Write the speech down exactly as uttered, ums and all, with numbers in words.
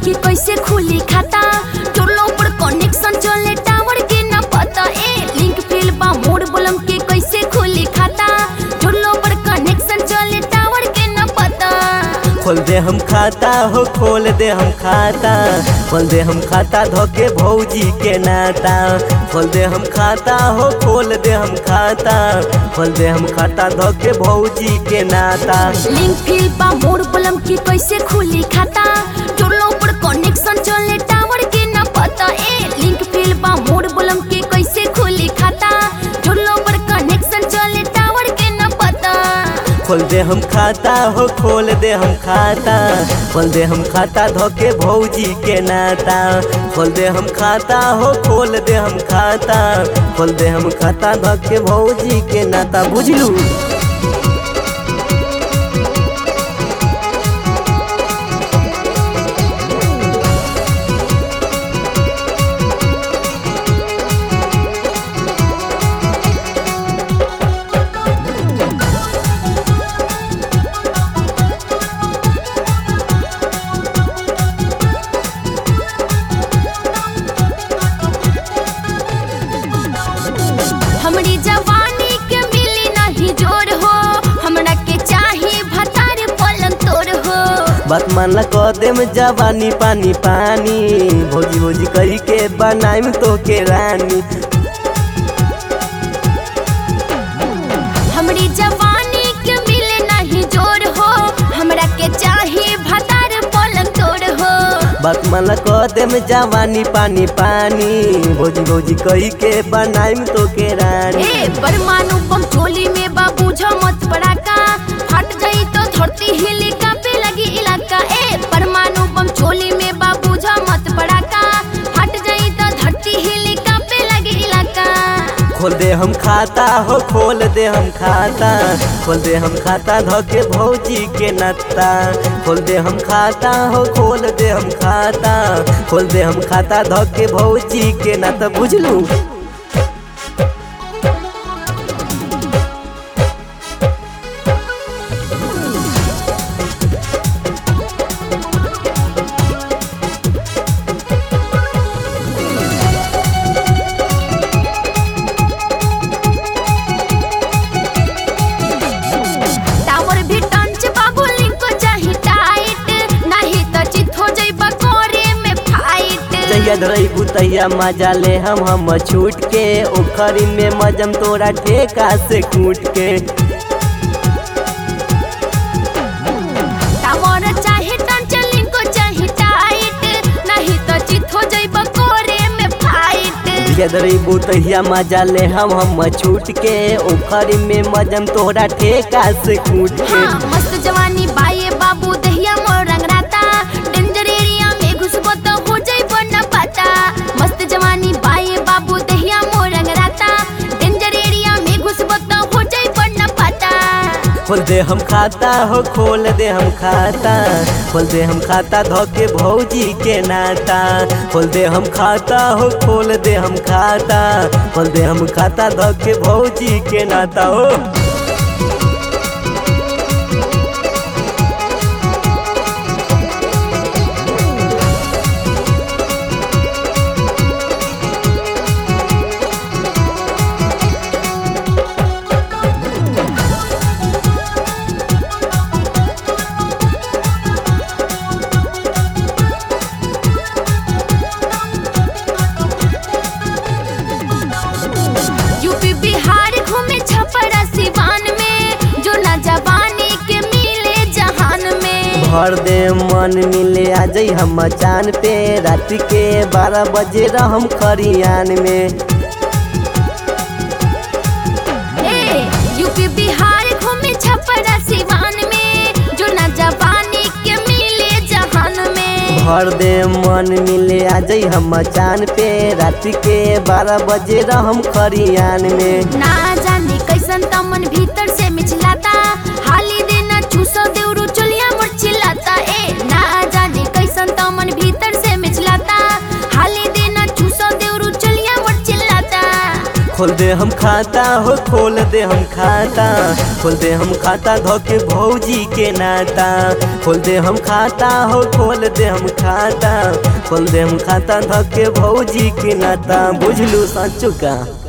की कैसे खुली खाता, जोड़लो पर कनेक्शन चले टावर के न पता। ए लिंक फेल बा मोर बोलम के कैसे खुली खाता, जोड़लो पर कनेक्शन चले टावर के न पता। खोल दे हम खाता हो खोल दे हम खाता, खोल दे हम खाता धोके भौजी के नाता। खोल दे हम खाता हो खोल दे हम खाता, खोल दे हम खाता धोके भौजी के नाता। लिंक फेल बा मोर बोलम के कैसे खुली खाता, जोड़लो पर कनेक्शन चले टावर के न पता। ए लिंक फेल बा मोर बोलम के कैसे खुली खाता, जोड़लो पर कनेक्शन चले टावर के न पता। खोल दे हम खाता हो खोल दे हम खाता, खोल दे हम खाता धोके भौजी के नाता। खोल दे हम खाता हो खोल दे हम खाता, खोल दे हम खाता धोके भौजी के नाता। बुझलू हमरी जवानी के मिली नहीं जोर हो, हमरा के चाही भतार पलंग तोर हो। बात मानला कदम जवानी पानी पानी, भौजी भौजी कही के बनाइम तो के रानी। हमरी जवानी के मिले नहीं जोर हो, हमरा के चाही भतार पलंग तोर हो। बात मानला कदम जवानी पानी पानी, भौजी भौजी कही के बनाइम तो के रानी। ए परमाणु बम चोली में बाबू मत पड़ाका, फट गई तो धरती हिली कांपे लगी इलाका। ए परमाणु बम चोली में बाबू मत पड़ाका, फट गई तो धरती हिली कांपे लगी इलाका। खोल दे हम खाता हो खोल दे हम खाता, खोल दे हम खाता धोके भौजी के नाता। खोल दे हम खाता हो खोल दे हम खाता, खोल दे हम खाता धोके भौजी के नाता। बुझलू टावर भी टंच बाबू लिंक चाही टाइट, नहीं तो चित हो जाइबा कोरे में फाइट। जहिया धरैबू तहिया मजा ले हम हम छूट के, ओखरी में मजम तोरा ठेका से कूट के। टावर चाहे टंच लिंक चाही टाइट, नहीं तो चित हो जाइबा कोरे में फाइट। जहिया धरैबू तहिया मजा ले हम हम छूट के, ओखरी में मजम तोरा ठेका से कूट के। हाँ मस्त जवानी बाये बाबू दहिया मोर रंगराता, डेंजर एरिया में घुसबो तो हो जाइबो न पता। मस्त जवानी बाये बाबू दहिया मोर रंगराता, डेंजर एरिया में घुसबो तो हो जाइबो न पता। खोल दे हम खाता हो खोल दे हम खाता, खोल दे हम खाता धोके भौजी के नाता। खोल दे हम खाता हो खोल दे हम खाता, खोल दे हम खाता धोके भौजी के नाता। हो यूपी बिहार घूमे छपरा सिवान में, जो ना जवानी के मिले जहान में। भर दे मन मिले आ जाई हम चान पे, रात के बारह बजे रहम खरियान में। ए यूपी बिहार घूमे छपरा सिवान में, जो ना जवानी के मिले जहान में। भर दे मन मिले आ जाई हम चान पे, रात के बारह बजे रहम खरियान में। ना जाने कैसन तमन भीतर से मिचलाता, हाली देना चूसो देउरु चलिया मोर चिल्लाता। ए ना जाने कैसन तमन भीतर से मिचलाता, हाली देना चूसो देउरु चलिया मोर चिल्लाता। खोल दे हम खाता हो खोल दे हम खाता खोल दे हम खाता धोके भौजी के नाता खोल दे हम खाता हो खोल दे हम खाता खोल दे हम खाता धोके भौजी के नाता बुझलू साचू का।